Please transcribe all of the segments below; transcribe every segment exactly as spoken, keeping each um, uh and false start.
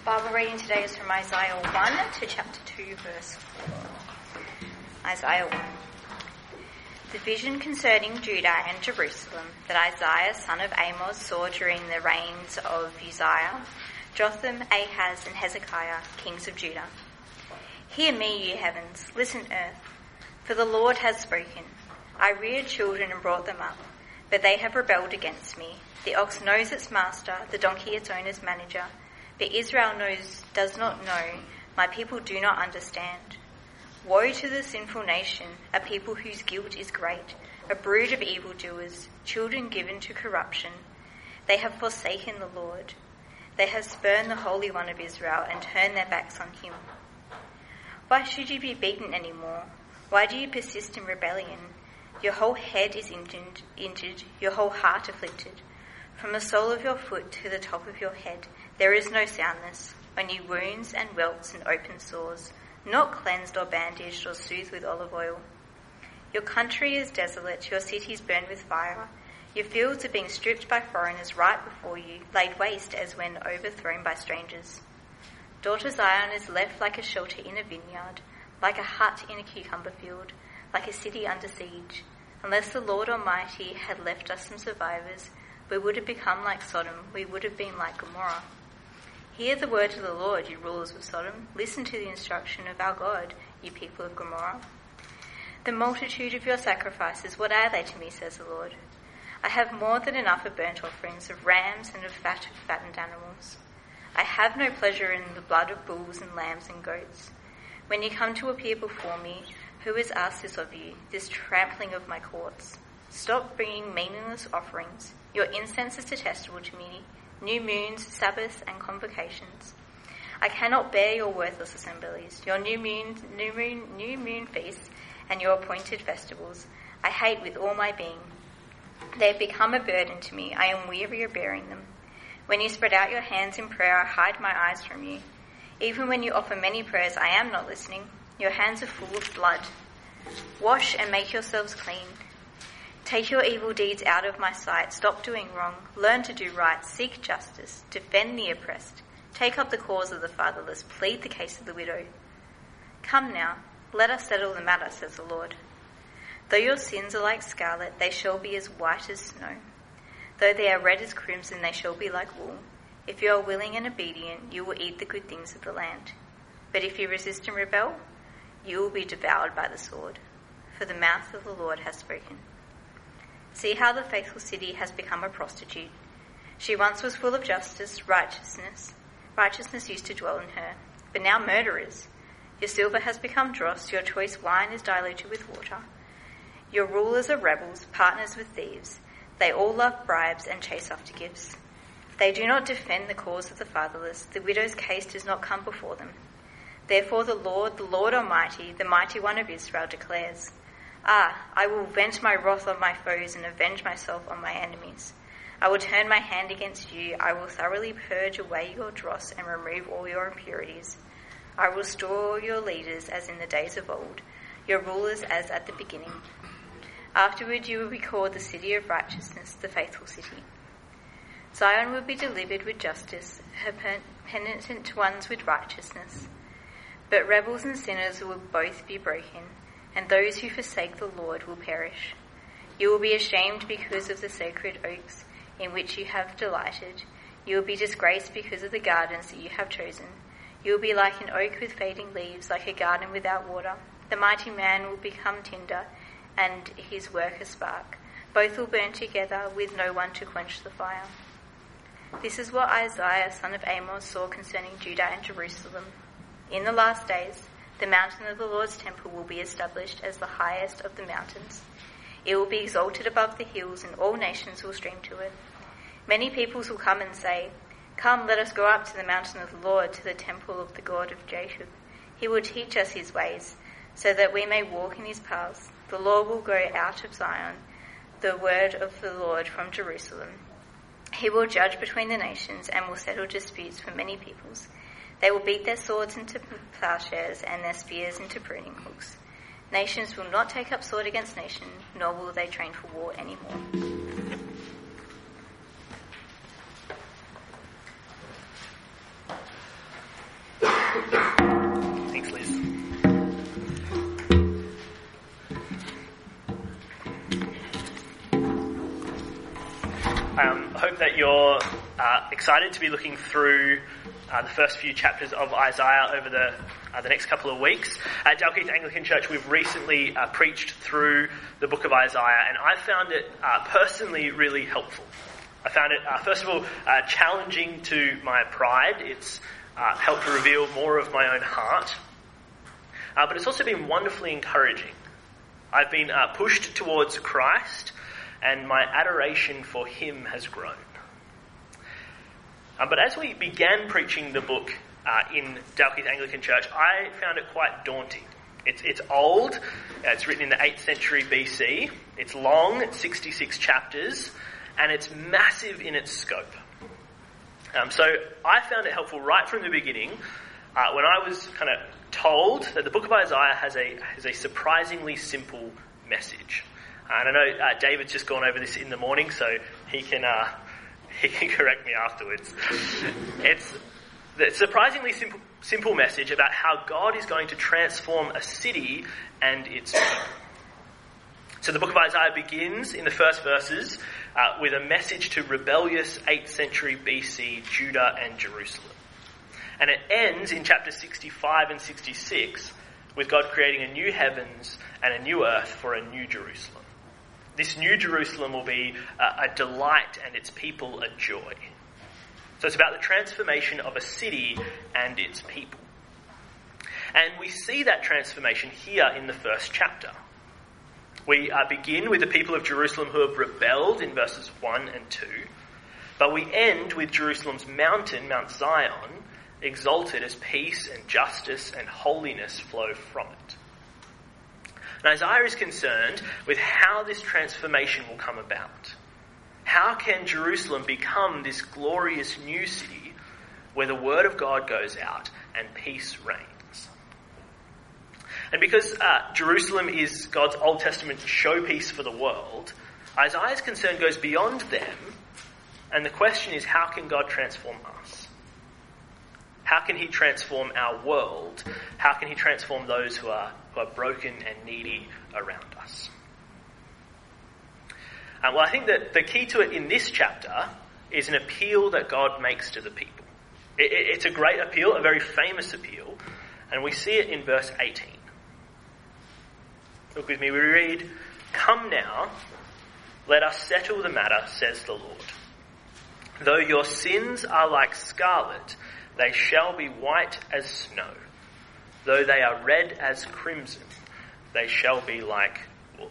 Bible reading today is from Isaiah one to chapter two, verse four. Isaiah one. The vision concerning Judah and Jerusalem that Isaiah son of Amos saw during the reigns of Uzziah, Jotham, Ahaz, and Hezekiah, kings of Judah. Hear me, ye heavens, listen, earth, for the Lord has spoken. I reared children and brought them up, but they have rebelled against me. The ox knows its master, the donkey its owner's manager, but Israel knows, does not know, my people do not understand. Woe to the sinful nation, a people whose guilt is great, a brood of evildoers, children given to corruption. They have forsaken the Lord. They have spurned the Holy One of Israel and turned their backs on him. Why should you be beaten any more? Why do you persist in rebellion? Your whole head is injured, injured, your whole heart afflicted. From the sole of your foot to the top of your head, there is no soundness, only wounds and welts and open sores, not cleansed or bandaged or soothed with olive oil. Your country is desolate, your cities burned with fire. Your fields are being stripped by foreigners right before you, laid waste as when overthrown by strangers. Daughter Zion is left like a shelter in a vineyard, like a hut in a cucumber field, like a city under siege. Unless the Lord Almighty had left us some survivors, we would have become like Sodom, we would have been like Gomorrah. Hear the word of the Lord, you rulers of Sodom. Listen to the instruction of our God, you people of Gomorrah. The multitude of your sacrifices, what are they to me, says the Lord? I have more than enough of burnt offerings, of rams and of fat of fattened animals. I have no pleasure in the blood of bulls and lambs and goats. When you come to appear before me, who has asked this of you, this trampling of my courts? Stop bringing meaningless offerings. Your incense is detestable to me, new moons, Sabbaths, and convocations. I cannot bear your worthless assemblies, your new moon, new moon, new moon feasts, and your appointed festivals. I hate with all my being. They have become a burden to me. I am weary of bearing them. When you spread out your hands in prayer, I hide my eyes from you. Even when you offer many prayers, I am not listening. Your hands are full of blood. Wash and make yourselves clean. Take your evil deeds out of my sight. Stop doing wrong. Learn to do right. Seek justice. Defend the oppressed. Take up the cause of the fatherless. Plead the case of the widow. Come now, let us settle the matter, says the Lord. Though your sins are like scarlet, they shall be as white as snow. Though they are red as crimson, they shall be like wool. If you are willing and obedient, you will eat the good things of the land. But if you resist and rebel, you will be devoured by the sword. For the mouth of the Lord has spoken. See how the faithful city has become a prostitute. She once was full of justice, righteousness. Righteousness used to dwell in her, but now murderers. Your silver has become dross, your choice wine is diluted with water. Your rulers are rebels, partners with thieves. They all love bribes and chase after gifts. They do not defend the cause of the fatherless. The widow's case does not come before them. Therefore the Lord, the Lord Almighty, the Mighty One of Israel declares, Ah, I will vent my wrath on my foes and avenge myself on my enemies. I will turn my hand against you. I will thoroughly purge away your dross and remove all your impurities. I will restore your leaders as in the days of old, your rulers as at the beginning. Afterward you will be called the city of righteousness, the faithful city. Zion will be delivered with justice, her penitent ones with righteousness. But rebels and sinners will both be broken, and those who forsake the Lord will perish. You will be ashamed because of the sacred oaks in which you have delighted. You will be disgraced because of the gardens that you have chosen. You will be like an oak with fading leaves, like a garden without water. The mighty man will become tinder, and his work a spark. Both will burn together with no one to quench the fire. This is what Isaiah son of Amos saw concerning Judah and Jerusalem. In the last days, the mountain of the Lord's temple will be established as the highest of the mountains. It will be exalted above the hills, and all nations will stream to it. Many peoples will come and say, Come, let us go up to the mountain of the Lord, to the temple of the God of Jacob. He will teach us his ways, so that we may walk in his paths. The Lord will go out of Zion, the word of the Lord from Jerusalem. He will judge between the nations and will settle disputes for many peoples. They will beat their swords into plowshares and their spears into pruning hooks. Nations will not take up sword against nation, nor will they train for war anymore. hope that you're uh, excited to be looking through uh, the first few chapters of Isaiah over the uh, the next couple of weeks. At Dalkeith Anglican Church, we've recently uh, preached through the book of Isaiah, and I found it uh, personally really helpful. I found it, uh, first of all, uh, challenging to my pride. It's uh, helped to reveal more of my own heart. Uh, but it's also been wonderfully encouraging. I've been uh, pushed towards Christ, and my adoration for him has grown. Uh, but as we began preaching the book uh, in Dalkeith Anglican Church, I found it quite daunting. It's, it's old. Uh, it's written in the eighth century B C. It's long. It's sixty-six chapters. And it's massive in its scope. Um, so I found it helpful right from the beginning uh, when I was kind of told that the book of Isaiah has a has a surprisingly simple message. Uh, and I know uh, David's just gone over this in the morning, so he can uh, he can correct me afterwards. It's the surprisingly simple simple message about how God is going to transform a city and its people. So the book of Isaiah begins in the first verses uh, with a message to rebellious eighth century B C Judah and Jerusalem. And it ends in chapters sixty-five and sixty-six with God creating a new heavens and a new earth for a new Jerusalem. This new Jerusalem will be a, a delight and its people a joy. So it's about the transformation of a city and its people. And we see that transformation here in the first chapter. We uh, begin with the people of Jerusalem who have rebelled in verses one and two, but we end with Jerusalem's mountain, Mount Zion, exalted as peace and justice and holiness flow from it. And Isaiah is concerned with how this transformation will come about. How can Jerusalem become this glorious new city where the word of God goes out and peace reigns? And because uh, Jerusalem is God's Old Testament showpiece for the world, Isaiah's concern goes beyond them, and the question is, how can God transform us? How can he transform our world? How can he transform those who are, who are broken and needy around us? Uh, well, I think that the key to it in this chapter is an appeal that God makes to the people. It, it, it's a great appeal, a very famous appeal, and we see it in verse eighteen. Look with me, we read, "Come now, let us settle the matter, says the Lord. Though your sins are like scarlet, they shall be white as snow. Though they are red as crimson, they shall be like wool."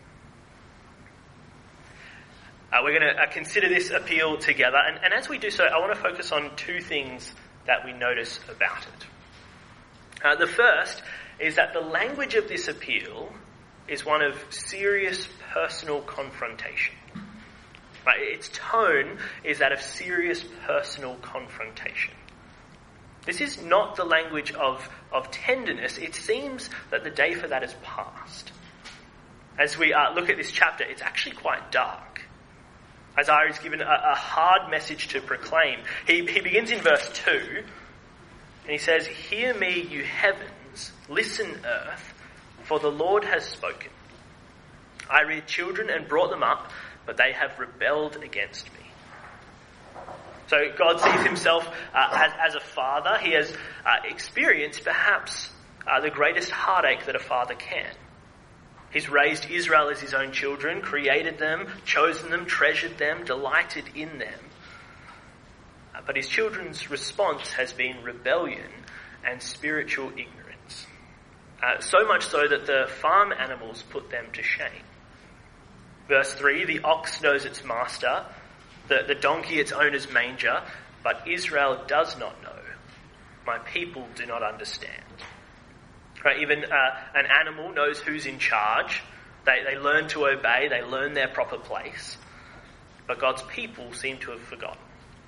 Uh, we're going to uh, consider this appeal together, and, and as we do so, I want to focus on two things that we notice about it. Uh, the first is that the language of this appeal is one of serious personal confrontation. Right? Its tone is that of serious personal confrontation. This is not the language of, of tenderness. It seems that the day for that is past. As we uh, look at this chapter, it's actually quite dark. Isaiah is given a, a hard message to proclaim. He, he begins in verse two, and he says, "Hear me, you heavens, listen, earth, for the Lord has spoken. I reared children and brought them up, but they have rebelled against me." So God sees himself uh, as, as a father. He has uh, experienced perhaps uh, the greatest heartache that a father can. He's raised Israel as his own children, created them, chosen them, treasured them, delighted in them. Uh, but his children's response has been rebellion and spiritual ignorance. Uh, so much so that the farm animals put them to shame. Verse three, "The ox knows its master, the, the donkey its owner's manger, but Israel does not know. My people do not understand." Right, even uh, an animal knows who's in charge. They, they learn to obey, they learn their proper place. But God's people seem to have forgotten.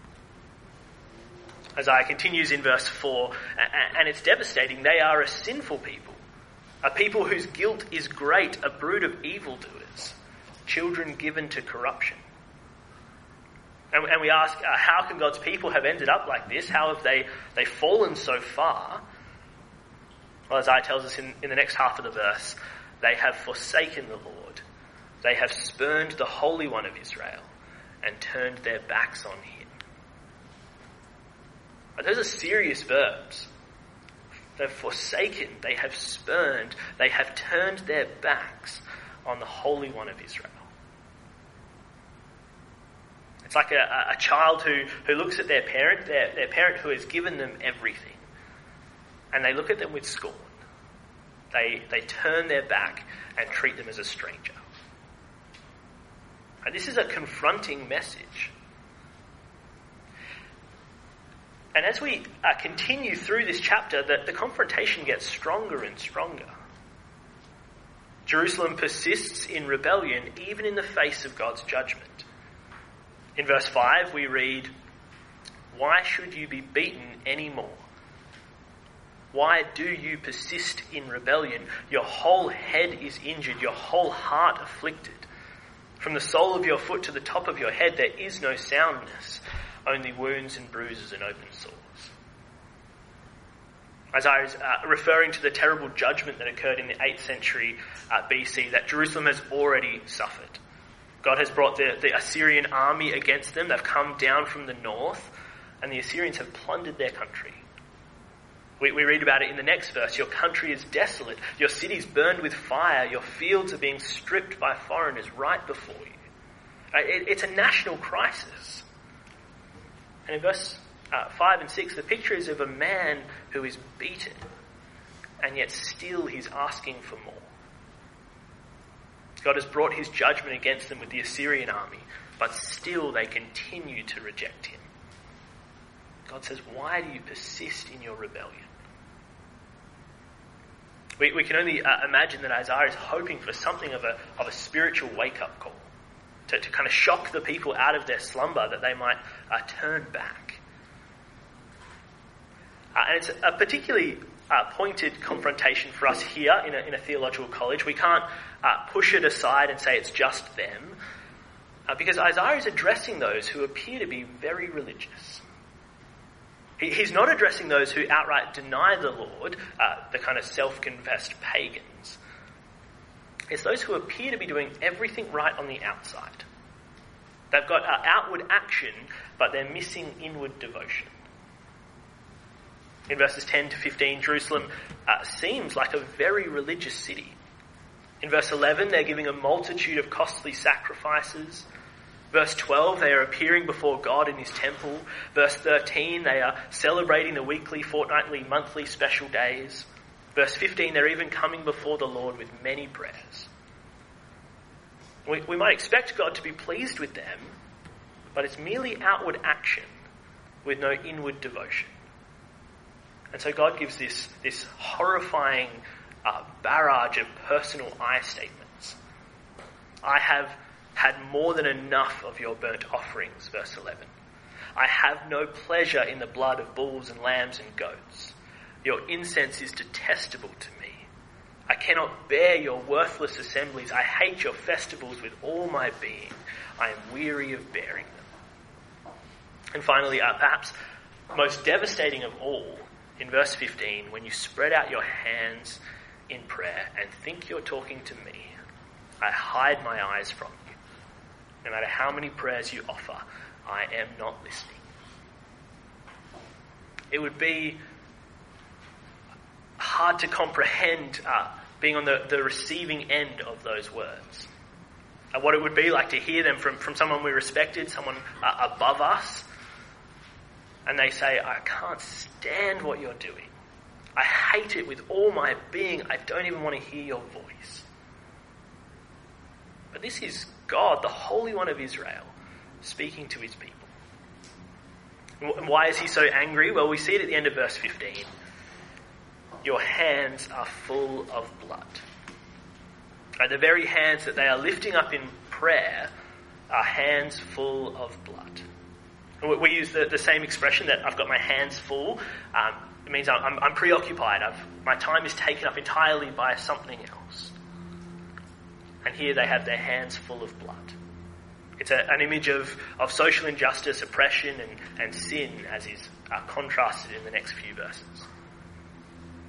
Isaiah continues in verse four, and it's devastating. They are a sinful people, a people whose guilt is great, a brood of evildoers, children given to corruption. And, and we ask, uh, how can God's people have ended up like this? How have they, they fallen so far? Well, Isaiah tells us in, in the next half of the verse, they have forsaken the Lord. They have spurned the Holy One of Israel. and turned their backs on him. But those are serious verbs. They've forsaken, they have spurned, they have turned their backs on the Holy One of Israel. It's like a, a child who, who looks at their parent, their, their parent who has given them everything, and they look at them with scorn. They, they turn their back and treat them as a stranger. And this is a confronting message. And as we uh, continue through this chapter, the, the confrontation gets stronger and stronger. Jerusalem persists in rebellion even in the face of God's judgment. In verse five we read, "Why should you be beaten any more? Why do you persist in rebellion? Your whole head is injured, your whole heart afflicted. From the sole of your foot to the top of your head there is no soundness, only wounds and bruises and open sores." Isaiah is uh, referring to the terrible judgment that occurred in the eighth century uh, B C that Jerusalem has already suffered. God has brought the, the Assyrian army against them. They've come down from the north, and the Assyrians have plundered their country. We, we read about it in the next verse. Your country is desolate. Your cities burned with fire. Your fields are being stripped by foreigners right before you. Uh, it, it's a national crisis. And in verse uh, five and six, the picture is of a man who is beaten, and yet still he's asking for more. God has brought his judgment against them with the Assyrian army, but still they continue to reject him. God says, why do you persist in your rebellion? We, we can only uh, imagine that Isaiah is hoping for something of a, of a spiritual wake-up call, to, to kind of shock the people out of their slumber, that they might uh, turn back. Uh, and it's a particularly uh, pointed confrontation for us here in a, in a theological college. We can't uh, push it aside and say it's just them, uh, because Isaiah is addressing those who appear to be very religious. He, he's not addressing those who outright deny the Lord, uh, the kind of self-confessed pagans. It's those who appear to be doing everything right on the outside. They've got uh, outward action, but they're missing inward devotion. In verses ten to fifteen, Jerusalem uh, seems like a very religious city. In verse eleven, they're giving a multitude of costly sacrifices. Verse twelve, they are appearing before God in his temple. Verse thirteen, they are celebrating the weekly, fortnightly, monthly special days. Verse fifteen, they're even coming before the Lord with many prayers. We, we might expect God to be pleased with them, but it's merely outward action with no inward devotion. And so God gives this, this horrifying uh, barrage of personal I statements. I have had more than enough of your burnt offerings, verse eleven. I have no pleasure in the blood of bulls and lambs and goats. Your incense is detestable to me. I cannot bear your worthless assemblies. I hate your festivals with all my being. I am weary of bearing them. And finally, uh, perhaps most devastating of all, in verse fifteen, when you spread out your hands in prayer and think you're talking to me, I hide my eyes from you. No matter how many prayers you offer, I am not listening. It would be hard to comprehend uh, being on the, the receiving end of those words. Uh, what it would be like to hear them from, from someone we respected, someone uh, above us, and they say, I can't stand what you're doing. I hate it with all my being. I don't even want to hear your voice. But this is God, the Holy One of Israel, speaking to his people. And why is he so angry? Well, we see it at the end of verse fifteen. Your hands are full of blood. And the very hands that they are lifting up in prayer are hands full of blood. And we use the, the same expression that I've got my hands full. Um, it means I'm, I'm preoccupied. I've, my time is taken up entirely by something else. And here they have their hands full of blood. It's a, an image of, of social injustice, oppression, and, and sin, as is uh, contrasted in the next few verses.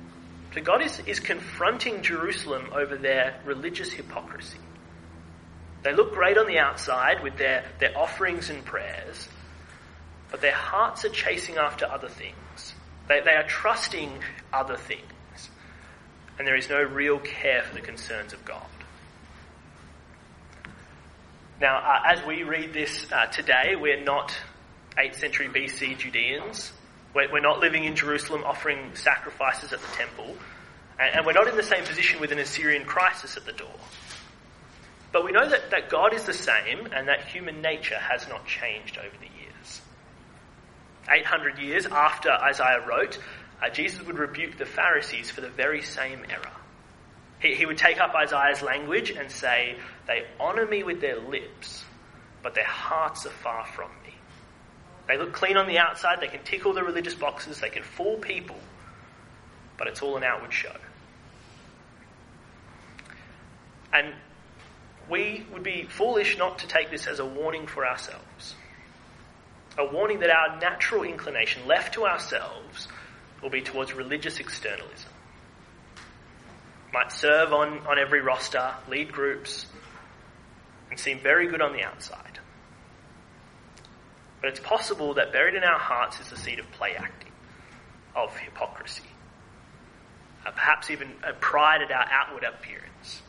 So God is, is confronting Jerusalem over their religious hypocrisy. They look great on the outside with their, their offerings and prayers, but their hearts are chasing after other things. They, they are trusting other things, and there is no real care for the concerns of God. Now, uh, as we read this uh, today, we're not eighth century B C Judeans. We're, we're not living in Jerusalem offering sacrifices at the temple, and, and we're not in the same position with an Assyrian crisis at the door. But we know that, that God is the same and that human nature has not changed over the years. eight hundred years after Isaiah wrote, uh, Jesus would rebuke the Pharisees for the very same error. He, he would take up Isaiah's language and say, "They honour me with their lips, but their hearts are far from me. They look clean on the outside, they can tick all the religious boxes, they can fool people, but it's all an outward show." And we would be foolish not to take this as a warning for ourselves. A warning that our natural inclination, left to ourselves, will be towards religious externalism. Might serve on, on every roster, lead groups, and seem very good on the outside. But it's possible that buried in our hearts is the seed of play acting, of hypocrisy. Uh, perhaps even a pride at our outward appearance.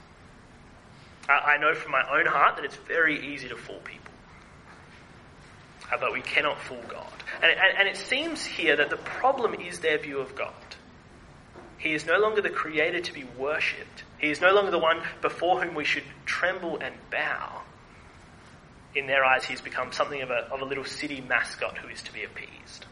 I know from my own heart that it's very easy to fool people. Uh, but we cannot fool God. And, and, and it seems here that the problem is their view of God. He is no longer the creator to be worshipped. He is no longer the one before whom we should tremble and bow. In their eyes, he's become something of a, of a little city mascot who is to be appeased.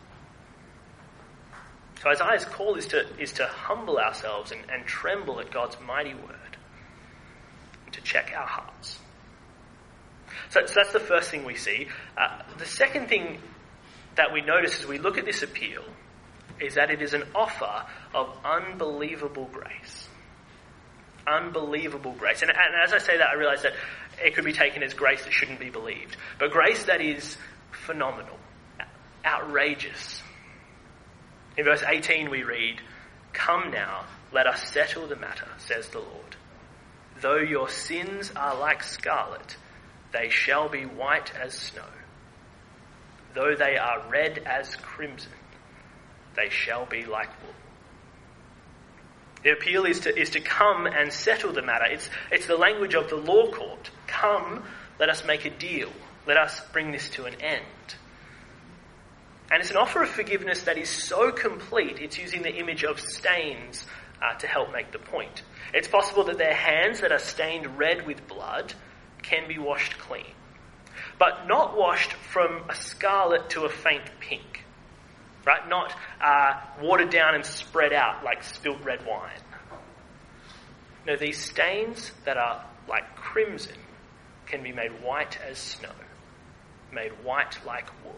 So Isaiah's call is to, is to humble ourselves and, and tremble at God's mighty word. To check our hearts. So, so that's the first thing we see. Uh, the second thing that we notice as we look at this appeal is that it is an offer of unbelievable grace. Unbelievable grace. And, and as I say that, I realise that it could be taken as grace that shouldn't be believed. But grace that is phenomenal, outrageous. In verse eighteen we read, "Come now, let us settle the matter, says the Lord. Though your sins are like scarlet, they shall be white as snow. Though they are red as crimson, they shall be like wool." The appeal is to, is to come and settle the matter. It's, it's the language of the law court. Come, let us make a deal. Let us bring this to an end. And it's an offer of forgiveness that is so complete, it's using the image of stains uh, to help make the point. It's possible that their hands that are stained red with blood can be washed clean, but not washed from a scarlet to a faint pink, right? Not uh, watered down and spread out like spilt red wine. No, these stains that are like crimson can be made white as snow, made white like wool.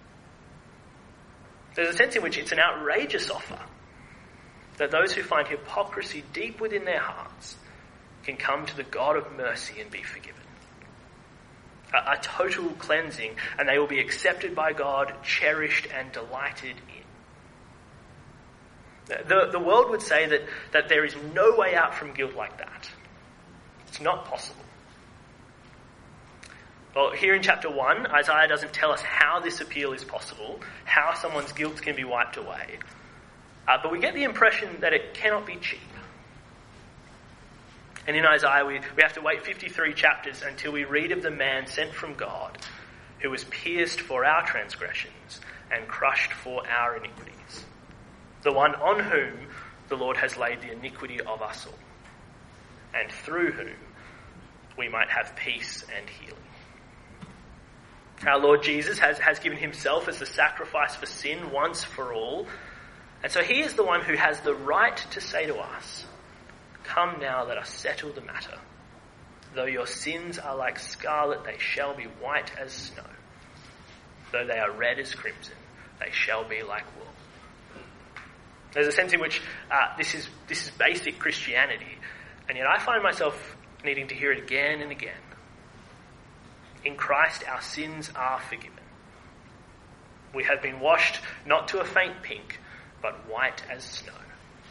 There's a sense in which it's an outrageous offer, that those who find hypocrisy deep within their hearts can come to the God of mercy and be forgiven. A, a total cleansing, and they will be accepted by God, cherished and delighted in. The, the world would say that, that there is no way out from guilt like that. It's not possible. Well, here in chapter one, Isaiah doesn't tell us how this appeal is possible, how someone's guilt can be wiped away. Uh, but we get the impression that it cannot be cheap. And in Isaiah, we, we have to wait fifty-three chapters until we read of the man sent from God who was pierced for our transgressions and crushed for our iniquities. The one on whom the Lord has laid the iniquity of us all, and through whom we might have peace and healing. Our Lord Jesus has, has given himself as the sacrifice for sin once for all. And so he is the one who has the right to say to us, "Come now, let us settle the matter. Though your sins are like scarlet, they shall be white as snow. Though they are red as crimson, they shall be like wool." There's a sense in which uh, this is this is basic Christianity, and yet I find myself needing to hear it again and again. In Christ, our sins are forgiven. We have been washed not to a faint pink, but white as snow.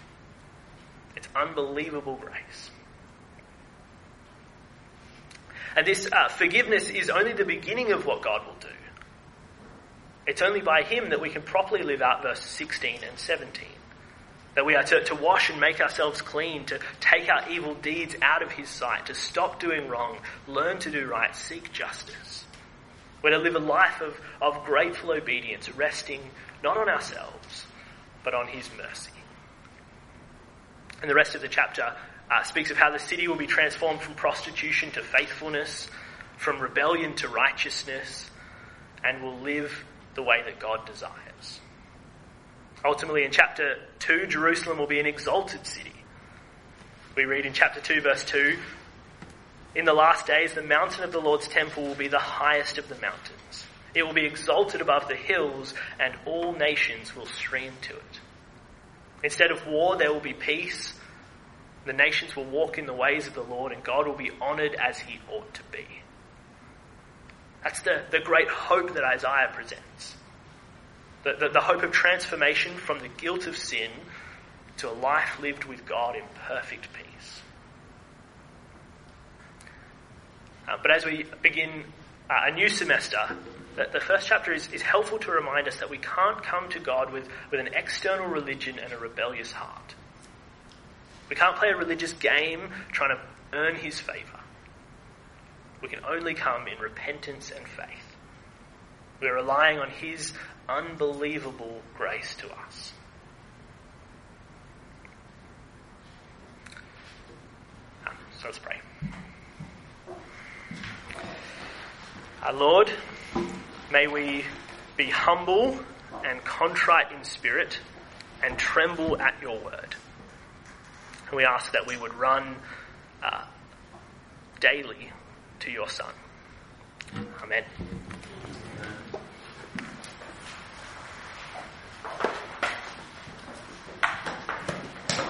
It's unbelievable grace. And this uh, forgiveness is only the beginning of what God will do. It's only by him that we can properly live out verses sixteen and seventeen. That we are to, to wash and make ourselves clean, to take our evil deeds out of his sight, to stop doing wrong, learn to do right, seek justice. We're to live a life of, of grateful obedience, resting not on ourselves, but on his mercy. And the rest of the chapter uh, speaks of how the city will be transformed from prostitution to faithfulness, from rebellion to righteousness, and will live the way that God desires. Ultimately, in chapter two, Jerusalem will be an exalted city. We read in chapter two, verse two, "In the last days, the mountain of the Lord's temple will be the highest of the mountains. It will be exalted above the hills, and all nations will stream to it. Instead of war, there will be peace. The nations will walk in the ways of the Lord, and God will be honoured as he ought to be." That's the, the great hope that Isaiah presents. The, the, the hope of transformation from the guilt of sin to a life lived with God in perfect peace. Uh, but as we begin uh, a new semester, the, the first chapter is, is helpful to remind us that we can't come to God with, with an external religion and a rebellious heart. We can't play a religious game trying to earn his favour. We can only come in repentance and faith. We're relying on his unbelievable grace to us. Um, so let's pray. Our Lord, may we be humble and contrite in spirit and tremble at your word. And we ask that we would run uh, daily to your Son. Amen.